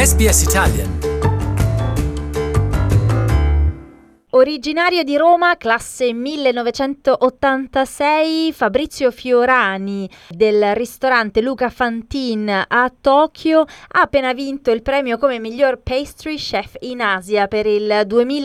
SBS Italian. Originario di Roma, classe 1986, Fabrizio Fiorani del ristorante Luca Fantin a Tokyo ha appena vinto il premio come miglior pastry chef in Asia per il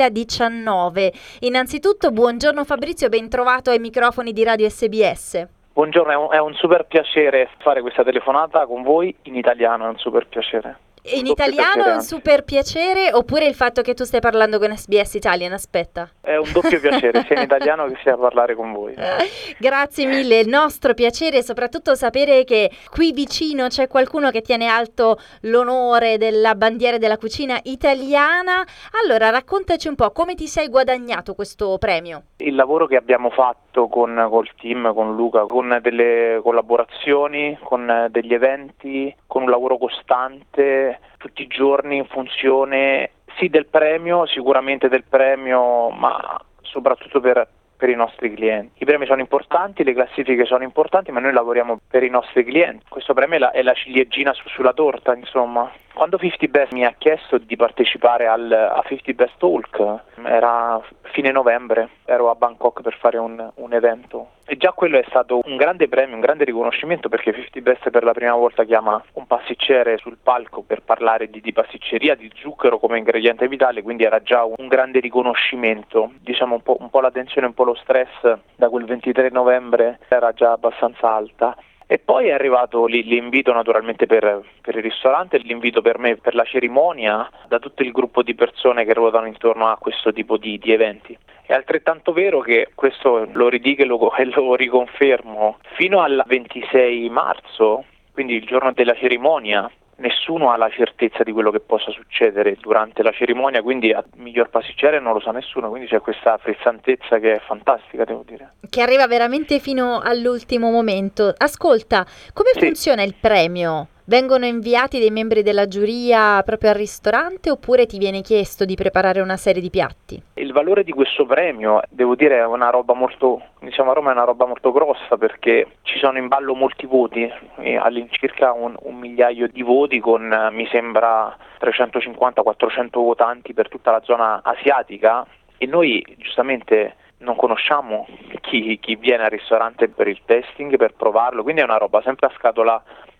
2019. Innanzitutto, buongiorno Fabrizio, ben trovato ai microfoni di Radio SBS. Buongiorno, è un super piacere fare questa telefonata con voi in italiano, è un super piacere. In italiano è un super piacere, oppure il fatto che tu stai parlando con SBS Italian? Aspetta. È un doppio piacere, sia in italiano che sia a parlare con voi. Grazie mille, il nostro piacere è soprattutto sapere che qui vicino c'è qualcuno che tiene alto l'onore della bandiera della cucina italiana. Allora, raccontaci un po' come ti sei guadagnato questo premio. Il lavoro che abbiamo fatto col team, con Luca, con delle collaborazioni, con degli eventi, con un lavoro costante, tutti i giorni in funzione sì del premio, sicuramente del premio, ma soprattutto per i nostri clienti. I premi sono importanti, le classifiche sono importanti, ma noi lavoriamo per i nostri clienti. Questo premio è la ciliegina sulla torta, insomma. Quando 50 Best mi ha chiesto di partecipare a 50 Best Talk, era fine novembre, ero a Bangkok per fare un evento. E già quello è stato un grande premio, un grande riconoscimento, perché 50 Best per la prima volta chiama un pasticcere sul palco per parlare di pasticceria, di zucchero come ingrediente vitale, quindi era già un grande riconoscimento. Diciamo un po' la tensione, un po' lo stress da quel 23 novembre era già abbastanza alta. E poi è arrivato l'invito naturalmente per il ristorante, l'invito per me per la cerimonia, da tutto il gruppo di persone che ruotano intorno a questo tipo di eventi. È altrettanto vero che questo lo ridico e lo riconfermo, fino al 26 marzo, quindi il giorno della cerimonia, nessuno ha la certezza di quello che possa succedere durante la cerimonia, quindi a miglior pasticcere non lo sa nessuno, quindi c'è questa frizzantezza che è fantastica, devo dire. Che arriva veramente fino all'ultimo momento. Ascolta, come funziona il premio? Vengono inviati dei membri della giuria proprio al ristorante oppure ti viene chiesto di preparare una serie di piatti? Il valore di questo premio, devo dire, è una roba molto, diciamo a Roma è una roba molto grossa, perché ci sono in ballo molti voti, all'incirca un migliaio di voti con, mi sembra, 350-400 votanti per tutta la zona asiatica, e noi giustamente non conosciamo chi viene al ristorante per il testing, per provarlo, quindi è una roba sempre a scatola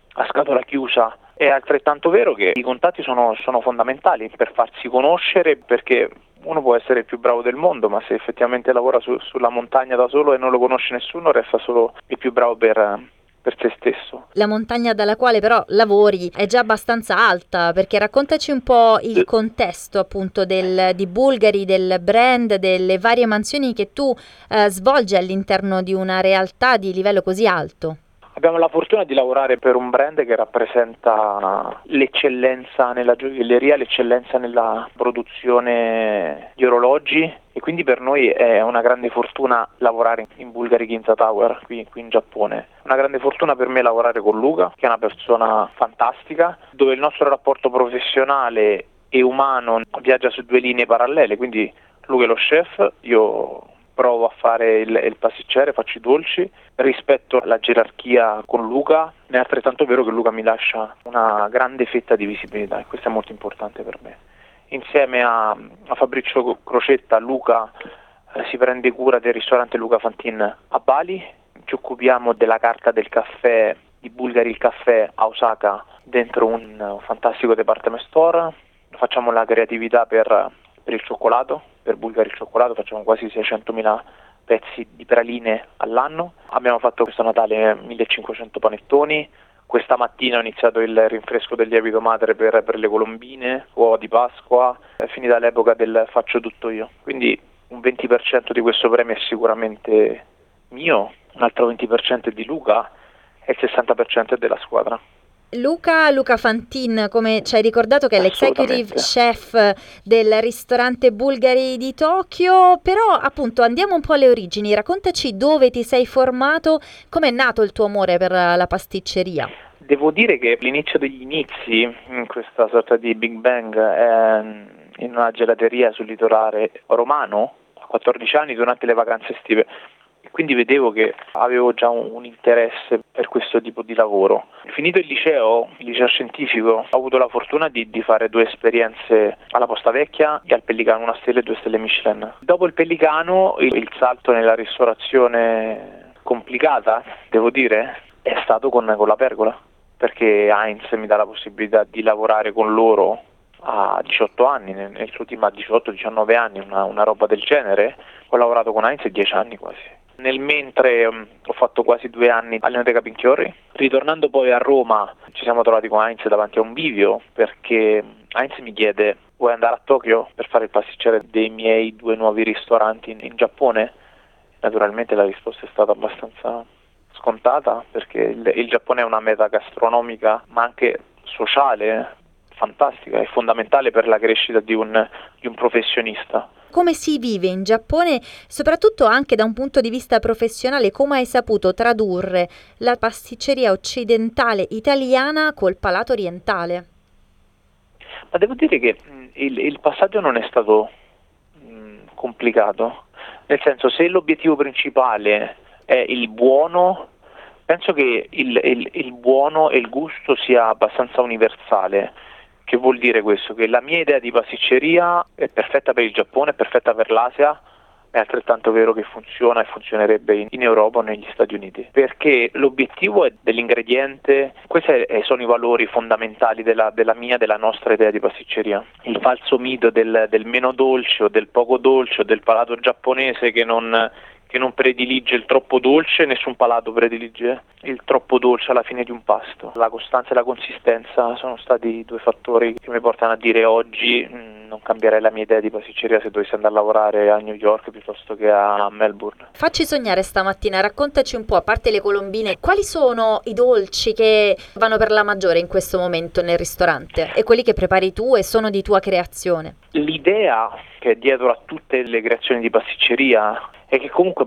chiusa. È altrettanto vero che i contatti sono fondamentali per farsi conoscere, perché uno può essere il più bravo del mondo, ma se effettivamente lavora sulla montagna da solo e non lo conosce nessuno, resta solo il più bravo per se stesso. La montagna dalla quale però lavori è già abbastanza alta, perché raccontaci un po' il contesto appunto di Bulgari, del brand, delle varie mansioni che tu svolgi all'interno di una realtà di livello così alto. Abbiamo la fortuna di lavorare per un brand che rappresenta l'eccellenza nella gioielleria, l'eccellenza nella produzione di orologi, e quindi per noi è una grande fortuna lavorare in Bulgari Ginza Tower, qui in Giappone. Una grande fortuna per me lavorare con Luca, che è una persona fantastica, dove il nostro rapporto professionale e umano viaggia su due linee parallele, quindi Luca è lo chef, io provo a fare il pasticcere, faccio i dolci, rispetto alla gerarchia con Luca, è altrettanto vero che Luca mi lascia una grande fetta di visibilità, e questo è molto importante per me. Insieme a Fabrizio Crocetta, Luca si prende cura del ristorante Luca Fantin a Bali, ci occupiamo della carta del caffè di Bulgari il caffè a Osaka dentro un fantastico department store, facciamo la creatività per il cioccolato, per Bulgari il cioccolato, facciamo quasi 600.000 pezzi di praline all'anno. Abbiamo fatto questo Natale 1500 panettoni, questa mattina ho iniziato il rinfresco del lievito madre per le colombine, uova di Pasqua, è finita l'epoca del faccio tutto io. Quindi un 20% di questo premio è sicuramente mio, un altro 20% è di Luca e il 60% è della squadra. Luca Fantin, come ci hai ricordato, che è l'executive chef del ristorante Bulgari di Tokyo, però appunto andiamo un po' alle origini, raccontaci dove ti sei formato, come è nato il tuo amore per la pasticceria. Devo dire che l'inizio degli inizi, in questa sorta di Big Bang, è in una gelateria sul litorale romano, a 14 anni durante le vacanze estive. quindi vedevo che avevo già un interesse per questo tipo di lavoro. Finito il liceo scientifico, ho avuto la fortuna di fare 2 esperienze alla Posta Vecchia e al Pellicano, 1 stella e 2 stelle Michelin. Dopo il Pellicano il salto nella ristorazione complicata, devo dire, è stato con la Pergola, perché Heinz mi dà la possibilità di lavorare con loro a 18 anni, nel suo team a 18-19 anni, una roba del genere. Ho lavorato con Heinz 10 anni quasi. Nel mentre ho fatto quasi 2 anni all'Enoteca Pinchiorri. Ritornando poi a Roma ci siamo trovati con Heinz davanti a un bivio, perché Heinz mi chiede: vuoi andare a Tokyo per fare il pasticcere dei miei 2 nuovi ristoranti in Giappone? Naturalmente la risposta è stata abbastanza scontata, perché il Giappone è una meta gastronomica ma anche sociale fantastica e fondamentale per la crescita di un professionista. Come si vive in Giappone, soprattutto anche da un punto di vista professionale? Come hai saputo tradurre la pasticceria occidentale italiana col palato orientale? Ma devo dire che il passaggio non è stato complicato, nel senso, se l'obiettivo principale è il buono, penso che il buono e il gusto sia abbastanza universale. Che vuol dire questo? Che la mia idea di pasticceria è perfetta per il Giappone, è perfetta per l'Asia, è altrettanto vero che funziona e funzionerebbe in Europa o negli Stati Uniti, perché l'obiettivo è dell'ingrediente. Questi sono i valori fondamentali della nostra idea di pasticceria. Il falso mito del meno dolce o del poco dolce o del palato giapponese che non predilige il troppo dolce, nessun palato predilige il troppo dolce alla fine di un pasto. La costanza e la consistenza sono stati 2 fattori che mi portano a dire oggi non cambierei la mia idea di pasticceria se dovessi andare a lavorare a New York piuttosto che a Melbourne. Facci sognare stamattina, raccontaci un po', a parte le colombine, quali sono i dolci che vanno per la maggiore in questo momento nel ristorante e quelli che prepari tu e sono di tua creazione? L'idea che è dietro a tutte le creazioni di pasticceria è che comunque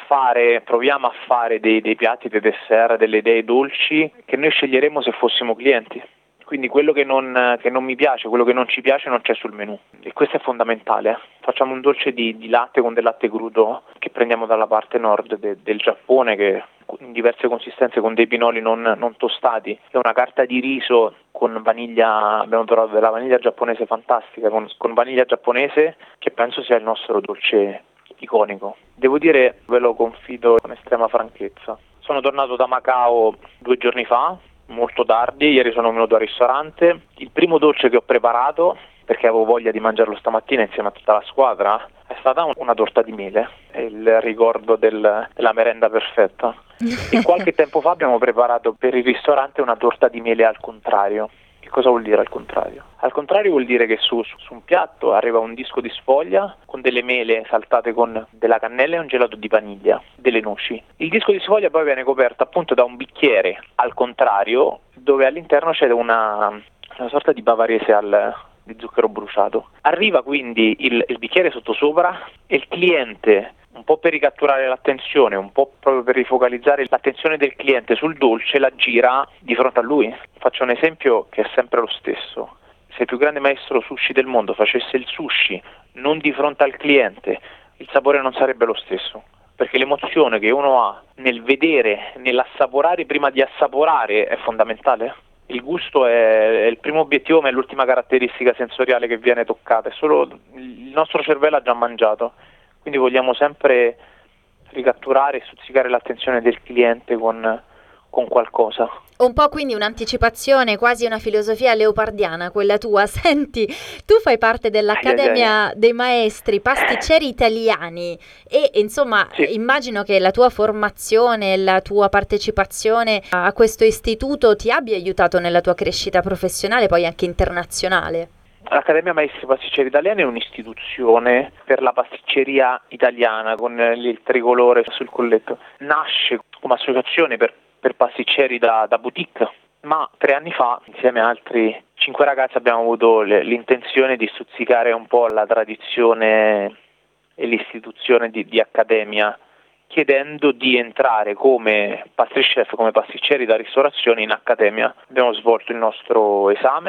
proviamo a fare dei piatti, dei dessert, delle idee dolci che noi sceglieremo se fossimo clienti. Quindi quello che non mi piace, quello che non ci piace non c'è sul menù, e questo è fondamentale. Facciamo un dolce di latte con del latte crudo che prendiamo dalla parte nord del Giappone, che in diverse consistenze, con dei pinoli non tostati, è una carta di riso con vaniglia. Abbiamo trovato della vaniglia giapponese fantastica, con vaniglia giapponese, che penso sia il nostro dolce iconico. Devo dire, ve lo confido con estrema franchezza, sono tornato da Macao 2 giorni fa, molto tardi. Ieri sono venuto al ristorante. Il primo dolce che ho preparato, perché avevo voglia di mangiarlo stamattina insieme a tutta la squadra, è stata una torta di mele, è il ricordo della merenda perfetta. E qualche tempo fa abbiamo preparato per il ristorante una torta di mele al contrario. Che cosa vuol dire al contrario? Al contrario vuol dire che su un piatto arriva un disco di sfoglia con delle mele saltate con della cannella e un gelato di vaniglia, delle noci. Il disco di sfoglia poi viene coperto appunto da un bicchiere al contrario, dove all'interno c'è una sorta di bavarese di zucchero bruciato. Arriva quindi il bicchiere sottosopra e il cliente, un po' per ricatturare l'attenzione, un po' proprio per rifocalizzare l'attenzione del cliente sul dolce, la gira di fronte a lui. Faccio un esempio che è sempre lo stesso. Se il più grande maestro sushi del mondo facesse il sushi non di fronte al cliente, il sapore non sarebbe lo stesso, perché l'emozione che uno ha nel vedere, nell'assaporare prima di assaporare è fondamentale. Il gusto è il primo obiettivo, ma è l'ultima caratteristica sensoriale che viene toccata, è solo il nostro cervello ha già mangiato. Quindi vogliamo sempre ricatturare e stuzzicare l'attenzione del cliente con qualcosa. Un po' quindi un'anticipazione, quasi una filosofia leopardiana quella tua. Senti, tu fai parte dell'Accademia dei Maestri Pasticceri Italiani e insomma sì. Immagino che la tua formazione, la tua partecipazione a questo istituto ti abbia aiutato nella tua crescita professionale, poi anche internazionale. L'Accademia Maestri Pasticceri Italiani è un'istituzione per la pasticceria italiana con il tricolore sul colletto. Nasce come associazione per pasticceri da boutique, ma 3 anni fa, insieme a altri 5 ragazzi, abbiamo avuto l'intenzione di stuzzicare un po' la tradizione e l'istituzione di accademia, chiedendo di entrare come pastry chef, come pasticceri da ristorazione in accademia. Abbiamo svolto il nostro esame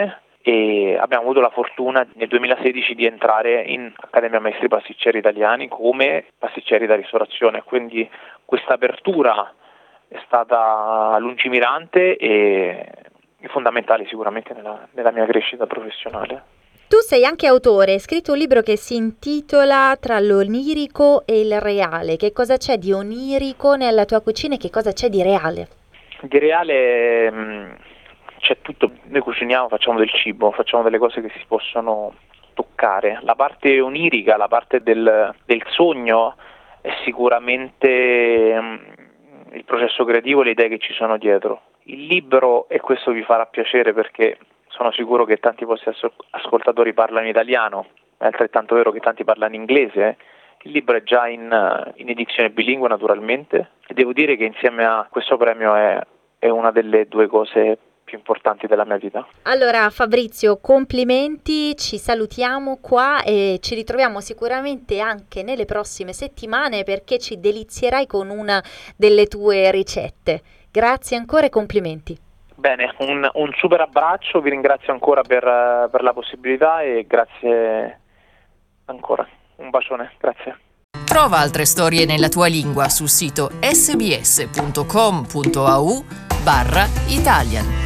e abbiamo avuto la fortuna nel 2016 di entrare in Accademia Maestri Pasticceri Italiani come pasticceri da ristorazione, quindi questa apertura è stata lungimirante e fondamentale sicuramente nella mia crescita professionale. Tu sei anche autore, hai scritto un libro che si intitola Tra l'onirico e il reale. Che cosa c'è di onirico nella tua cucina e che cosa c'è di reale? Di reale c'è tutto, noi cuciniamo, facciamo del cibo, facciamo delle cose che si possono toccare. La parte onirica, la parte del sogno è sicuramente il processo creativo e le idee che ci sono dietro. Il libro, e questo vi farà piacere perché sono sicuro che tanti vostri ascoltatori parlano italiano, è altrettanto vero che tanti parlano inglese. Il libro è già in edizione bilingue naturalmente e devo dire che insieme a questo premio è una delle due cose più importanti della mia vita. Allora Fabrizio, complimenti, ci salutiamo qua e ci ritroviamo sicuramente anche nelle prossime settimane perché ci delizierai con una delle tue ricette. Grazie ancora e complimenti. Bene, un super abbraccio, vi ringrazio ancora per la possibilità e grazie ancora. Un bacione, grazie. Trova altre storie nella tua lingua sul sito sbs.com.au/Italian.